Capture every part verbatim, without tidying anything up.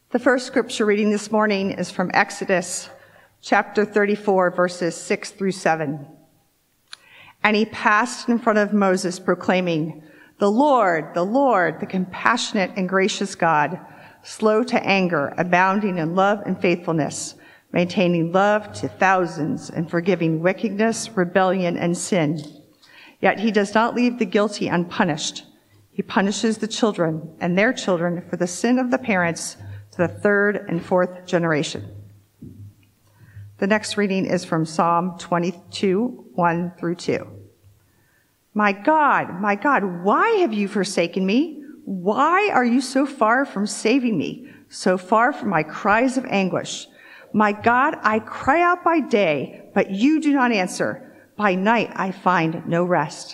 The first scripture reading this morning is from Exodus chapter thirty-four, verses six through seven. And he passed in front of Moses, proclaiming, "The Lord, the Lord, the compassionate and gracious God, slow to anger, abounding in love and faithfulness, maintaining love to thousands, and forgiving wickedness, rebellion, and sin. Yet he does not leave the guilty unpunished. He punishes the children and their children for the sin of the parents to the third and fourth generation." The next reading is from Psalm twenty-two, one through two. "My God, my God, why have you forsaken me? Why are you so far from saving me, so far from my cries of anguish? My God, I cry out by day, but you do not answer. By night I find no rest."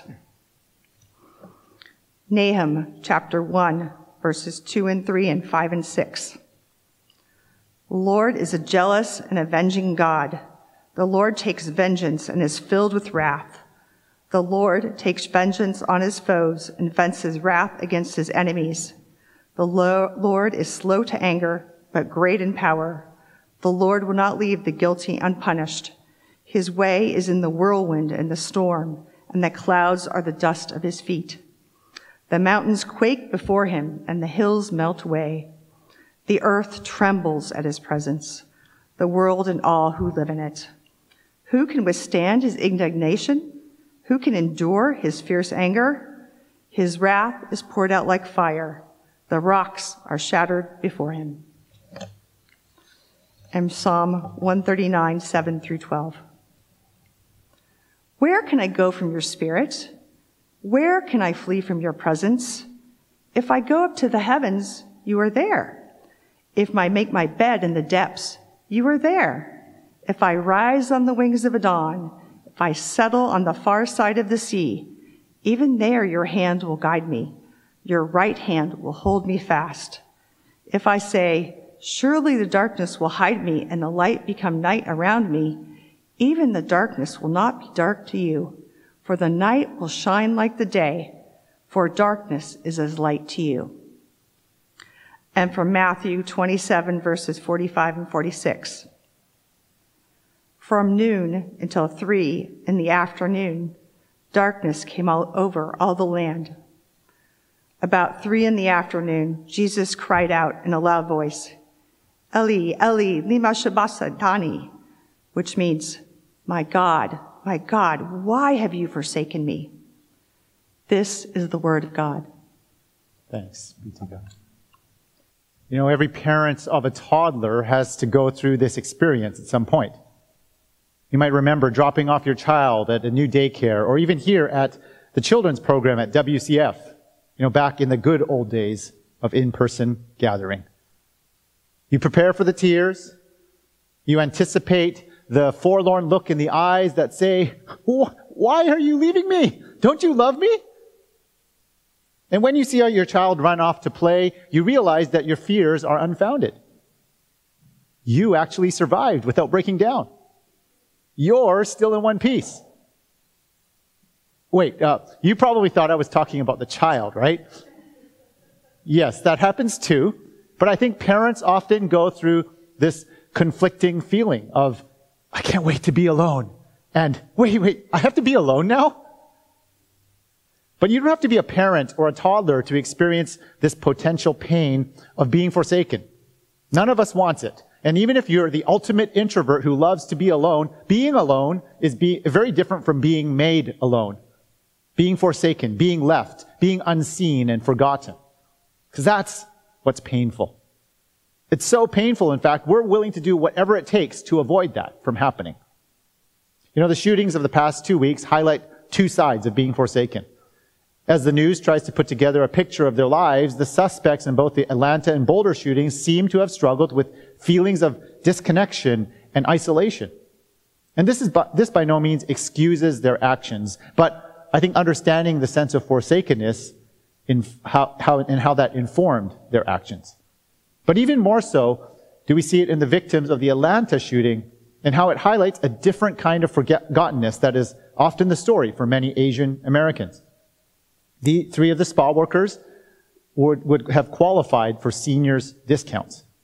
Nahum chapter one, verses two and three and five and six. "The Lord is a jealous and avenging God. The Lord takes vengeance and is filled with wrath. The Lord takes vengeance on his foes and vents his wrath against his enemies. The Lord is slow to anger, but great in power. The Lord will not leave the guilty unpunished. His way is in the whirlwind and the storm, and the clouds are the dust of his feet. The mountains quake before him, and the hills melt away. The earth trembles at his presence, the world and all who live in it. Who can withstand his indignation? Who can endure his fierce anger? His wrath is poured out like fire. The rocks are shattered before him." And Psalm one thirty-nine, seven through twelve. "Where can I go from your spirit? Where can I flee from your presence? If I go up to the heavens, you are there. If I make my bed in the depths, you are there. If I rise on the wings of a dawn, if I settle on the far side of the sea, even there your hand will guide me. Your right hand will hold me fast. If I say, surely the darkness will hide me and the light become night around me, even the darkness will not be dark to you, for the night will shine like the day, for darkness is as light to you." And from Matthew twenty-seven, verses forty-five and forty-six. "From noon until three in the afternoon, darkness came all over all the land. About three in the afternoon, Jesus cried out in a loud voice, 'Eli, Eli, lima sabachthani,' which means, 'My God, my God, why have you forsaken me?' This is the word of God." Thanks be to God. You know, every parent of a toddler has to go through this experience at some point. You might remember dropping off your child at a new daycare, or even here at the children's program at W C F, you know, back in the good old days of in-person gathering. You prepare for the tears. You anticipate the forlorn look in the eyes that say, "Why are you leaving me? Don't you love me?" And when you see your child run off to play, you realize that your fears are unfounded. You actually survived without breaking down. You're still in one piece. Wait, uh, you probably thought I was talking about the child, right? Yes, that happens too. But I think parents often go through this conflicting feeling of, I can't wait to be alone. And wait, wait, I have to be alone now? But you don't have to be a parent or a toddler to experience this potential pain of being forsaken. None of us wants it. And even if you're the ultimate introvert who loves to be alone, being alone is be very different from being made alone. Being forsaken, being left, being unseen and forgotten. Because that's what's painful. It's so painful, in fact, we're willing to do whatever it takes to avoid that from happening. You know, the shootings of the past two weeks highlight two sides of being forsaken. As the news tries to put together a picture of their lives, the suspects in both the Atlanta and Boulder shootings seem to have struggled with feelings of disconnection and isolation. And this is this by no means excuses their actions, but I think understanding the sense of forsakenness in how, how and how that informed their actions. But even more so, do we see it in the victims of the Atlanta shooting and how it highlights a different kind of forgottenness that is often the story for many Asian Americans. The three of the spa workers would, would have qualified for seniors discounts.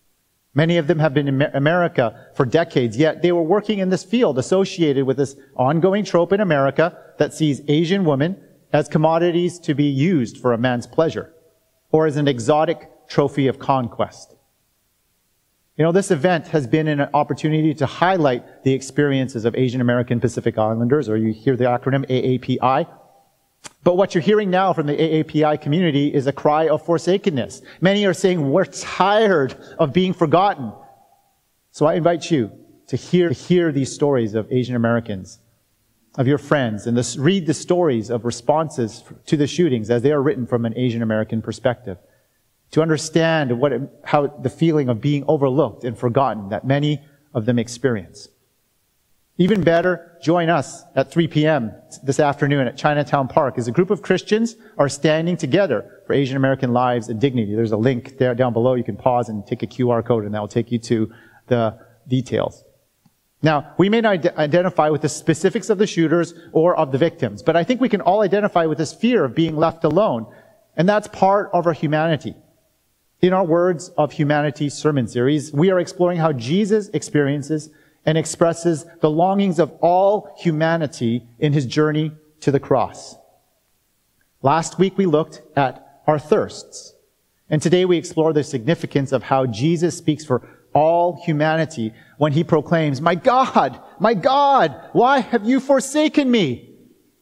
Many of them have been in America for decades, yet they were working in this field associated with this ongoing trope in America that sees Asian women as commodities to be used for a man's pleasure, or as an exotic trophy of conquest. You know, this event has been an opportunity to highlight the experiences of Asian American Pacific Islanders, or you hear the acronym A A P I. But what you're hearing now from the A A P I community is a cry of forsakenness. Many are saying, we're tired of being forgotten. So I invite you to hear, to hear these stories of Asian Americans, of your friends, and this, read the stories of responses to the shootings as they are written from an Asian American perspective, to understand what it, how the feeling of being overlooked and forgotten that many of them experience. Even better, join us at three p.m. this afternoon at Chinatown Park as a group of Christians are standing together for Asian American lives and dignity. There's a link there down below. You can pause and take a Q R code and that will take you to the details. Now, we may not identify with the specifics of the shooters or of the victims, but I think we can all identify with this fear of being left alone. And that's part of our humanity. In our Words of Humanity sermon series, we are exploring how Jesus experiences and expresses the longings of all humanity in his journey to the cross. Last week we looked at our thirsts, and today we explore the significance of how Jesus speaks for all humanity when he proclaims, "My God, my God, why have you forsaken me?"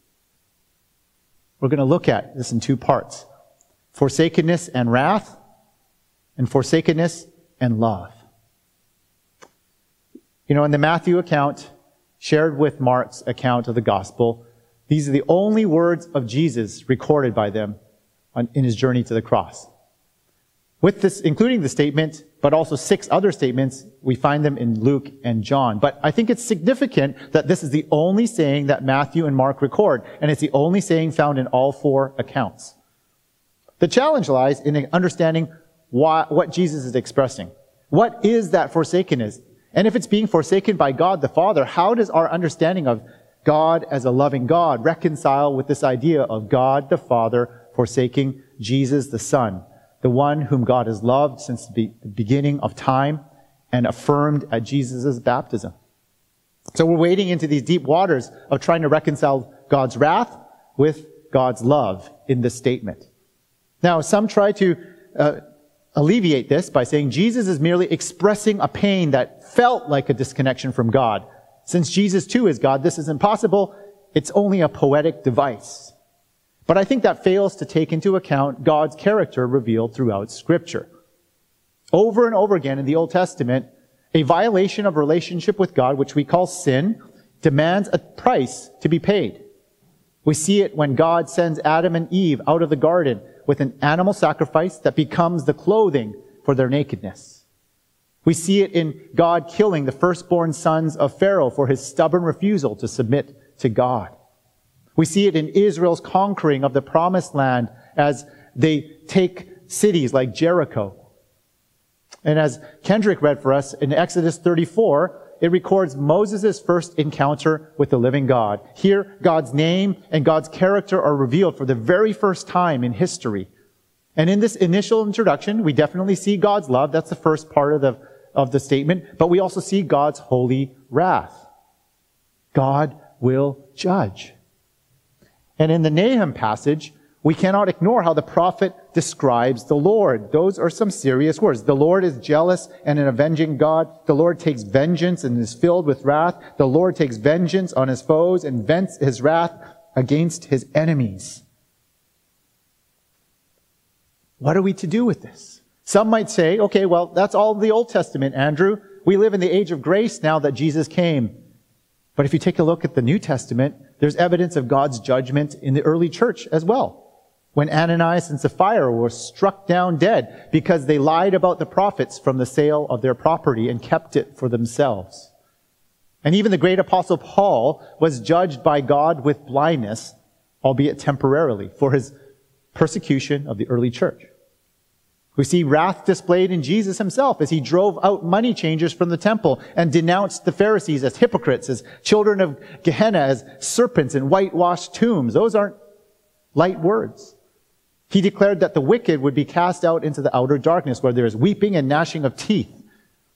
We're going to look at this in two parts: forsakenness and wrath, and forsakenness and love. You know, in the Matthew account, shared with Mark's account of the gospel, these are the only words of Jesus recorded by them on, in his journey to the cross. With this, including the statement, but also six other statements, we find them in Luke and John. But I think it's significant that this is the only saying that Matthew and Mark record, and it's the only saying found in all four accounts. The challenge lies in understanding why, what Jesus is expressing. What is that forsakenness? And if it's being forsaken by God the Father, how does our understanding of God as a loving God reconcile with this idea of God the Father forsaking Jesus the Son, the one whom God has loved since the beginning of time and affirmed at Jesus' baptism? So we're wading into these deep waters of trying to reconcile God's wrath with God's love in this statement. Now, some try to uh, alleviate this by saying Jesus is merely expressing a pain that felt like a disconnection from God. Since Jesus too is God, this is impossible. It's only a poetic device. But I think that fails to take into account God's character revealed throughout Scripture. Over and over again in the Old Testament, a violation of relationship with God, which we call sin, demands a price to be paid. We see it when God sends Adam and Eve out of the garden with an animal sacrifice that becomes the clothing for their nakedness. We see it in God killing the firstborn sons of Pharaoh for his stubborn refusal to submit to God. We see it in Israel's conquering of the promised land as they take cities like Jericho. And as Kendrick read for us in Exodus thirty-four, it records Moses' first encounter with the living God. Here, God's name and God's character are revealed for the very first time in history. And in this initial introduction, we definitely see God's love. That's the first part of the, of the statement. But we also see God's holy wrath. God will judge. And in the Nahum passage, we cannot ignore how the prophet describes the Lord. Those are some serious words. The Lord is jealous and an avenging God. The Lord takes vengeance and is filled with wrath. The Lord takes vengeance on his foes and vents his wrath against his enemies. What are we to do with this? Some might say, okay, well, that's all the Old Testament, Andrew. We live in the age of grace now that Jesus came. But if you take a look at the New Testament, there's evidence of God's judgment in the early church as well. When Ananias and Sapphira were struck down dead because they lied about the prophets from the sale of their property and kept it for themselves. And even the great apostle Paul was judged by God with blindness, albeit temporarily, for his persecution of the early church. We see wrath displayed in Jesus himself as he drove out money changers from the temple and denounced the Pharisees as hypocrites, as children of Gehenna, as serpents in whitewashed tombs. Those aren't light words. He declared that the wicked would be cast out into the outer darkness where there is weeping and gnashing of teeth.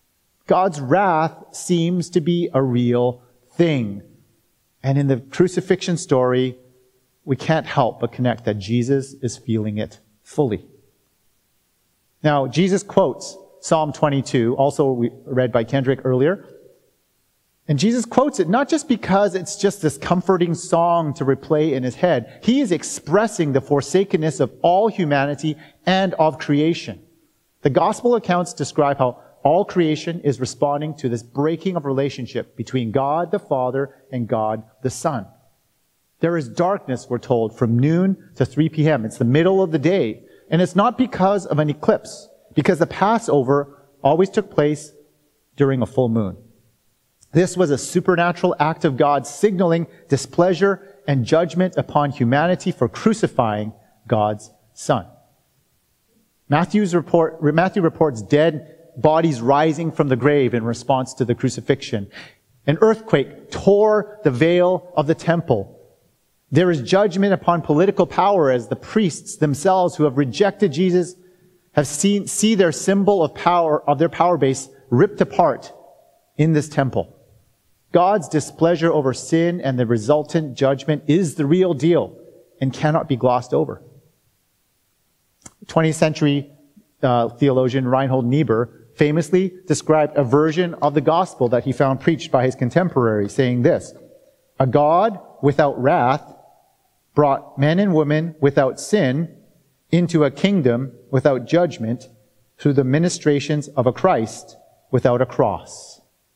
God's wrath seems to be a real thing. And in the crucifixion story, we can't help but connect that Jesus is feeling it fully. Now, Jesus quotes Psalm twenty-two, also we read by Kendrick earlier. And Jesus quotes it not just because it's just this comforting song to replay in his head. He is expressing the forsakenness of all humanity and of creation. The gospel accounts describe how all creation is responding to this breaking of relationship between God the Father and God the Son. There is darkness, we're told, from noon to three p.m. It's the middle of the day. And it's not because of an eclipse, because the Passover always took place during a full moon. This was a supernatural act of God signaling displeasure and judgment upon humanity for crucifying God's Son. Matthew's report, Matthew reports dead bodies rising from the grave in response to the crucifixion. An earthquake tore the veil of the temple. There is judgment upon political power as the priests themselves who have rejected Jesus have seen, see their symbol of power, of their power base ripped apart in this temple. God's displeasure over sin and the resultant judgment is the real deal and cannot be glossed over. twentieth century uh, theologian Reinhold Niebuhr famously described a version of the gospel that he found preached by his contemporaries, saying this: "A God without wrath brought men and women without sin into a kingdom without judgment through the ministrations of a Christ without a cross."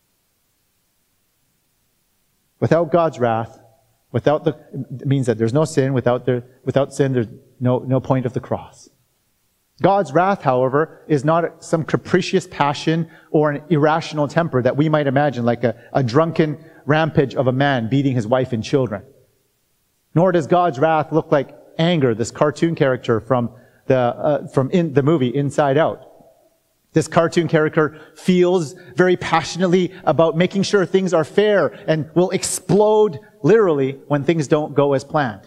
Without God's wrath, without the, it means that there's no sin. Without the, without sin, there's no, no point of the cross. God's wrath, however, is not some capricious passion or an irrational temper that we might imagine, like a, a drunken rampage of a man beating his wife and children. Nor does God's wrath look like anger, this cartoon character from the, uh, from in the movie Inside Out. This cartoon character feels very passionately about making sure things are fair and will explode literally when things don't go as planned.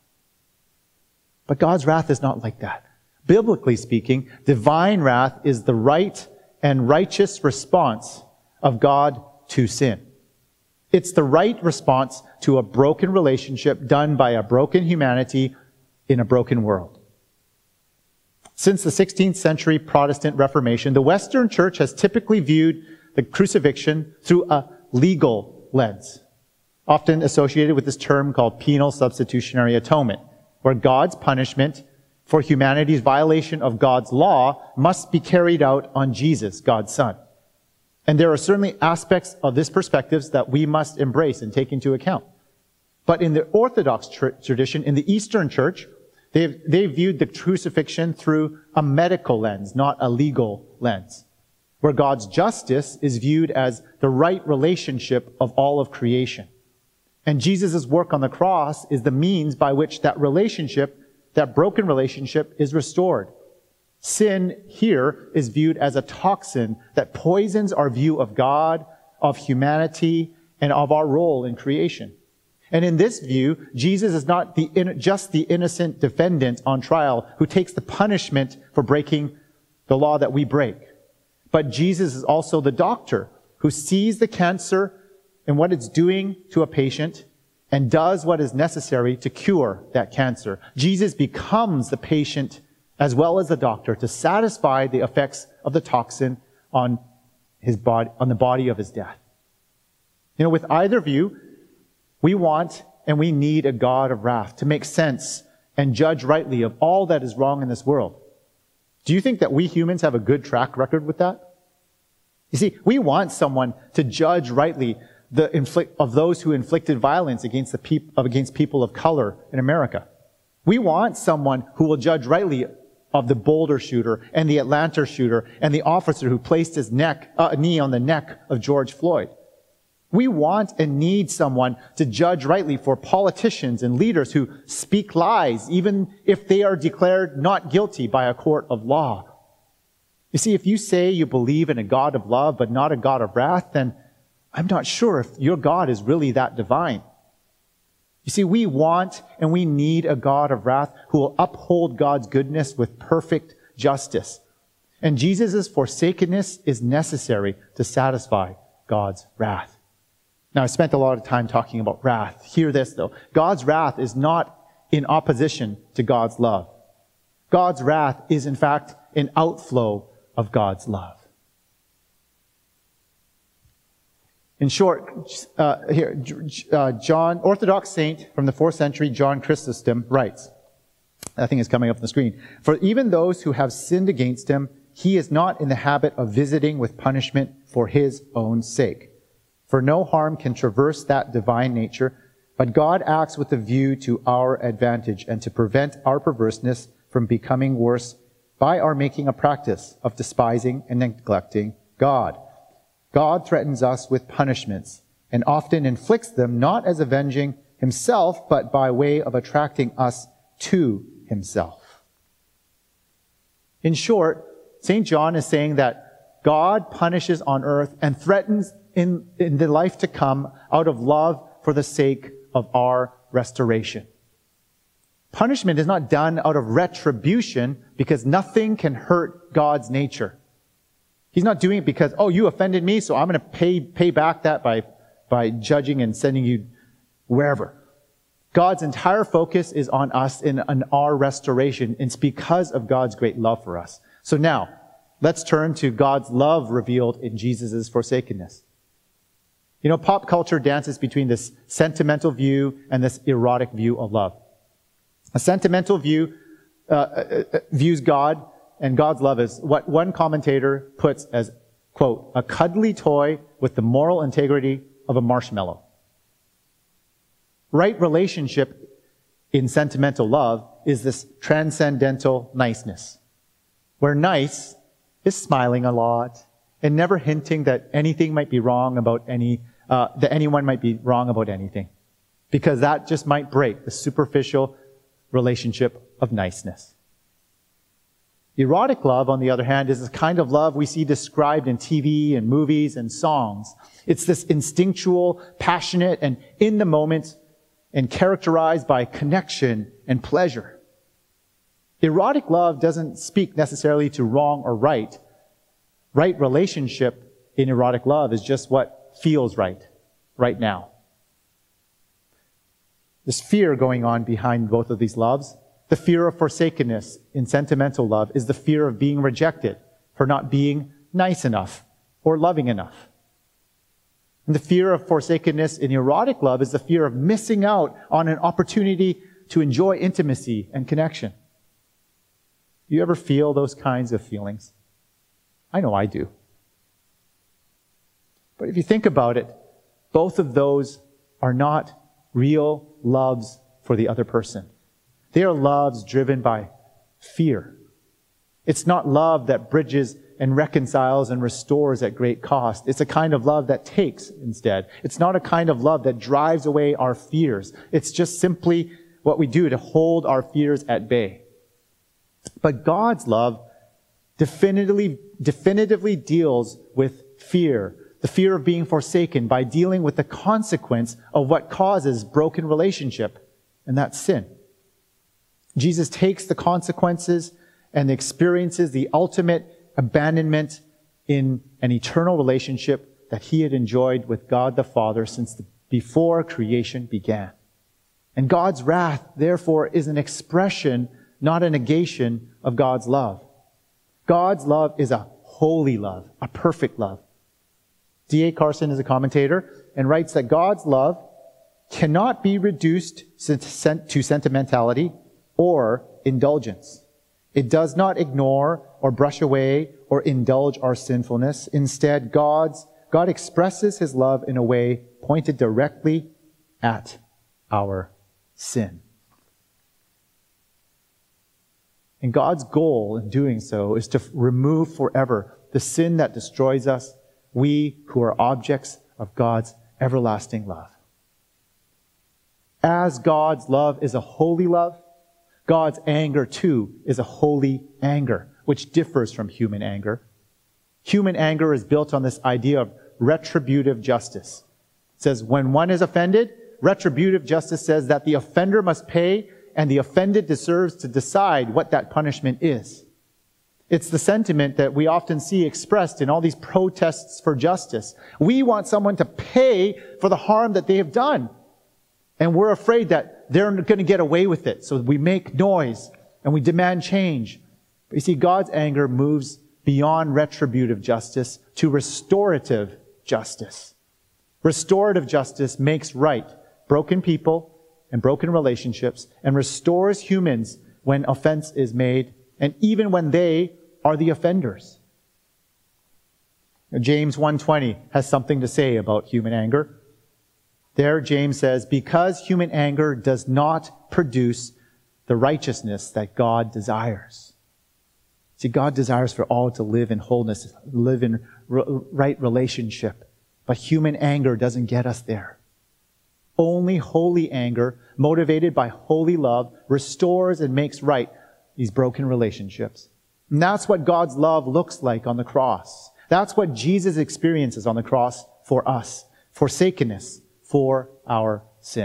But God's wrath is not like that. Biblically speaking, divine wrath is the right and righteous response of God to sin. It's the right response to a broken relationship done by a broken humanity in a broken world. Since the sixteenth century Protestant Reformation, the Western Church has typically viewed the crucifixion through a legal lens, often associated with this term called penal substitutionary atonement, where God's punishment for humanity's violation of God's law must be carried out on Jesus, God's Son. And there are certainly aspects of this perspective that we must embrace and take into account. But in the Orthodox tr- tradition, in the Eastern Church, they've, they viewed the crucifixion through a medical lens, not a legal lens, where God's justice is viewed as the right relationship of all of creation. And Jesus' work on the cross is the means by which that relationship, that broken relationship, is restored. Sin here is viewed as a toxin that poisons our view of God, of humanity, and of our role in creation. And in this view, Jesus is not the, just the innocent defendant on trial who takes the punishment for breaking the law that we break. But Jesus is also the doctor who sees the cancer and what it's doing to a patient and does what is necessary to cure that cancer. Jesus becomes the patient as well as the doctor to satisfy the effects of the toxin on his body, on the body of his death. You know, with either view, we want and we need a God of wrath to make sense and judge rightly of all that is wrong in this world. Do you think that we humans have a good track record with that? You see, we want someone to judge rightly the inflict of those who inflicted violence against the peop- against people of color in America. We want someone who will judge rightly of the Boulder shooter and the Atlanta shooter and the officer who placed his neck, uh, knee on the neck of George Floyd. We want and need someone to judge rightly for politicians and leaders who speak lies, even if they are declared not guilty by a court of law. You see, if you say you believe in a God of love but not a God of wrath, then I'm not sure if your God is really that divine. You see, we want and we need a God of wrath who will uphold God's goodness with perfect justice. And Jesus' forsakenness is necessary to satisfy God's wrath. Now, I spent a lot of time talking about wrath. Hear this, though. God's wrath is not in opposition to God's love. God's wrath is, in fact, an outflow of God's love. In short, uh, here, uh, John, Orthodox saint from the fourth century, John Chrysostom, writes, I think it's coming up on the screen, "For even those who have sinned against him, he is not in the habit of visiting with punishment for his own sake. For no harm can traverse that divine nature, but God acts with a view to our advantage and to prevent our perverseness from becoming worse by our making a practice of despising and neglecting God. God threatens us with punishments and often inflicts them not as avenging himself, but by way of attracting us to himself." In short, Saint John is saying that God punishes on earth and threatens in, in the life to come out of love for the sake of our restoration. Punishment is not done out of retribution because nothing can hurt God's nature. He's not doing it because, oh, you offended me, so I'm going to pay pay back that by, by judging and sending you wherever. God's entire focus is on us and on our restoration. It's because of God's great love for us. So now, let's turn to God's love revealed in Jesus' forsakenness. You know, pop culture dances between this sentimental view and this erotic view of love. A sentimental view uh, uh, uh, views God and God's love as what one commentator puts as, quote, a cuddly toy with the moral integrity of a marshmallow. Right relationship in sentimental love is this transcendental niceness, where nice is smiling a lot and never hinting that anything might be wrong about any, uh, that anyone might be wrong about anything, because that just might break the superficial relationship of niceness. Erotic love, on the other hand, is the kind of love we see described in T V and movies and songs. It's this instinctual, passionate, and in the moment, and characterized by connection and pleasure. Erotic love doesn't speak necessarily to wrong or right. Right relationship in erotic love is just what feels right, right now. There's fear going on behind both of these loves. The fear of forsakenness in sentimental love is the fear of being rejected for not being nice enough or loving enough. And the fear of forsakenness in erotic love is the fear of missing out on an opportunity to enjoy intimacy and connection. Do you ever feel those kinds of feelings? I know I do. But if you think about it, both of those are not real loves for the other person. They are loves driven by fear. It's not love that bridges and reconciles and restores at great cost. It's a kind of love that takes instead. It's not a kind of love that drives away our fears. It's just simply what we do to hold our fears at bay. But God's love definitively, definitively deals with fear, the fear of being forsaken, by dealing with the consequence of what causes broken relationship, and that's sin. Jesus takes the consequences and experiences the ultimate abandonment in an eternal relationship that he had enjoyed with God the Father since the, before creation began. And God's wrath, therefore, is an expression, not a negation, of God's love. God's love is a holy love, a perfect love. D A Carson is a commentator and writes that God's love cannot be reduced to sentimentality or indulgence. It does not ignore or brush away or indulge our sinfulness. Instead, God's, God expresses his love in a way pointed directly at our sin. And God's goal in doing so is to remove forever the sin that destroys us, we who are objects of God's everlasting love. As God's love is a holy love, God's anger, too, is a holy anger, which differs from human anger. Human anger is built on this idea of retributive justice. It says when one is offended, retributive justice says that the offender must pay and the offended deserves to decide what that punishment is. It's the sentiment that we often see expressed in all these protests for justice. We want someone to pay for the harm that they have done. And we're afraid that they're going to get away with it. So we make noise and we demand change. But you see, God's anger moves beyond retributive justice to restorative justice. Restorative justice makes right broken people and broken relationships and restores humans when offense is made and even when they are the offenders. Now, James one twenty has something to say about human anger. There, James says, because human anger does not produce the righteousness that God desires. See, God desires for all to live in wholeness, live in right relationship. But human anger doesn't get us there. Only holy anger, motivated by holy love, restores and makes right these broken relationships. And that's what God's love looks like on the cross. That's what Jesus experiences on the cross for us. Forsakenness for our sin.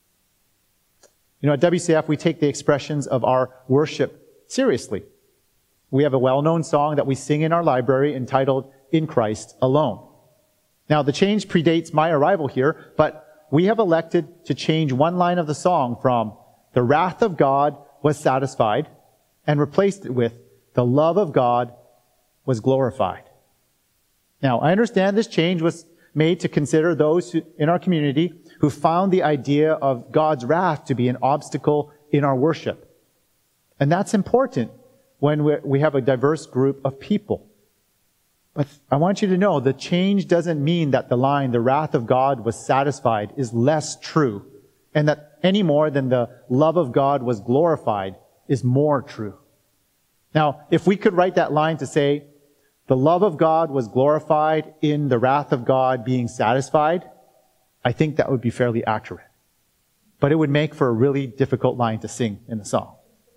You know, at W C F, we take the expressions of our worship seriously. We have a well-known song that we sing in our library entitled, In Christ Alone. Now, the change predates my arrival here, but we have elected to change one line of the song from the wrath of God was satisfied and replaced it with the love of God was glorified. Now, I understand this change was made to consider those who, in our community who found the idea of God's wrath to be an obstacle in our worship. And that's important when we have a diverse group of people. But I want you to know the change doesn't mean that the line, the wrath of God was satisfied, is less true, and that any more than the love of God was glorified is more true. Now, if we could write that line to say, the love of God was glorified in the wrath of God being satisfied, I think that would be fairly accurate. But it would make for a really difficult line to sing in the song.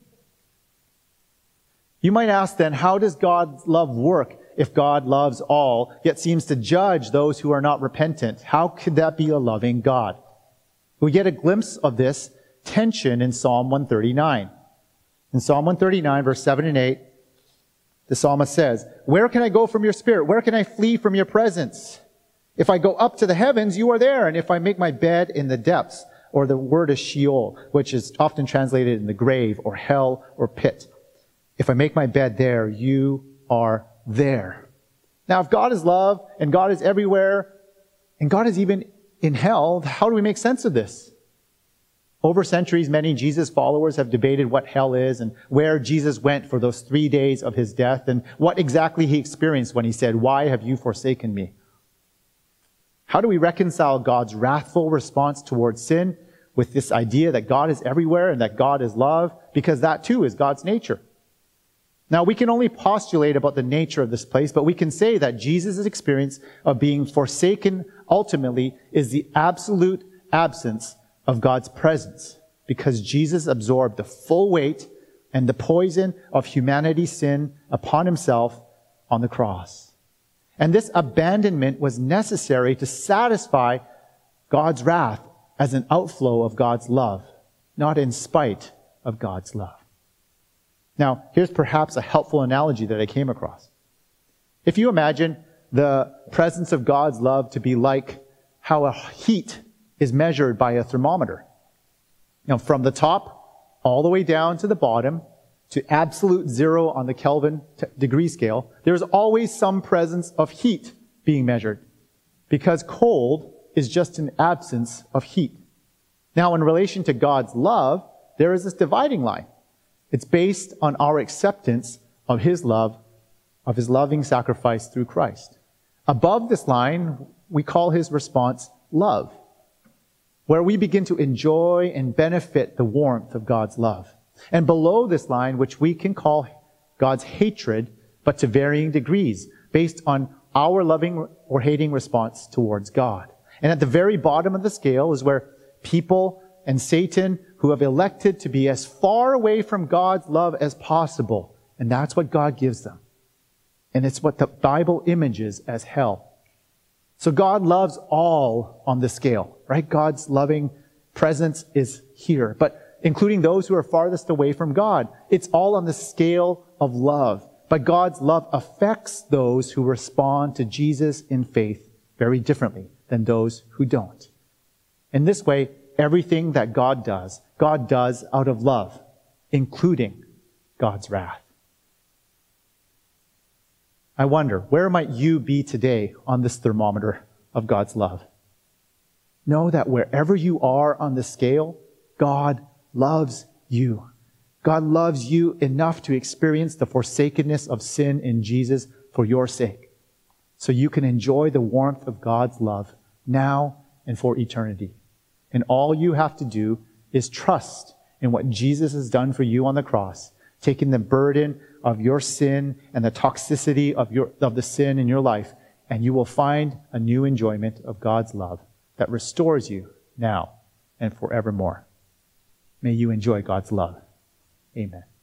You might ask then, how does God's love work if God loves all, yet seems to judge those who are not repentant? How could that be a loving God? We get a glimpse of this tension in Psalm one thirty-nine. In Psalm one thirty-nine, verse seven and eight, the psalmist says, where can I go from your spirit? Where can I flee from your presence? If I go up to the heavens, you are there. And if I make my bed in the depths, or the word is Sheol, which is often translated in the grave, or hell, or pit. If I make my bed there, you are there. Now, if God is love, and God is everywhere, and God is even in hell, how do we make sense of this? Over centuries, many Jesus followers have debated what hell is and where Jesus went for those three days of his death and what exactly he experienced when he said, why have you forsaken me? How do we reconcile God's wrathful response towards sin with this idea that God is everywhere and that God is love? Because that too is God's nature. Now, we can only postulate about the nature of this place, but we can say that Jesus' experience of being forsaken ultimately is the absolute absence of God's presence, because Jesus absorbed the full weight and the poison of humanity's sin upon himself on the cross. And this abandonment was necessary to satisfy God's wrath as an outflow of God's love, not in spite of God's love. Now, here's perhaps a helpful analogy that I came across. If you imagine the presence of God's love to be like how a heat is measured by a thermometer. Now, from the top all the way down to the bottom, to absolute zero on the Kelvin t- degree scale, there's always some presence of heat being measured, because cold is just an absence of heat. Now, in relation to God's love, there is this dividing line. It's based on our acceptance of his love, of his loving sacrifice through Christ. Above this line, we call his response love, where we begin to enjoy and benefit the warmth of God's love. And below this line, which we can call God's hatred, but to varying degrees, based on our loving or hating response towards God. And at the very bottom of the scale is where people and Satan, who have elected to be as far away from God's love as possible. And that's what God gives them. And it's what the Bible images as hell. So God loves all on the scale, right? God's loving presence is here, but including those who are farthest away from God. It's all on the scale of love. But But God's love affects those who respond to Jesus in faith very differently than those who don't. In this way, everything that God does, God does out of love, including God's wrath. I wonder, where might you be today on this thermometer of God's love? Know that wherever you are on the scale, God loves you. God loves you enough to experience the forsakenness of sin in Jesus for your sake, so you can enjoy the warmth of God's love now and for eternity. And all you have to do is trust in what Jesus has done for you on the cross, taking the burden of your sin and the toxicity of your of the sin in your life, and you will find a new enjoyment of God's love that restores you now and forevermore. May you enjoy God's love. Amen.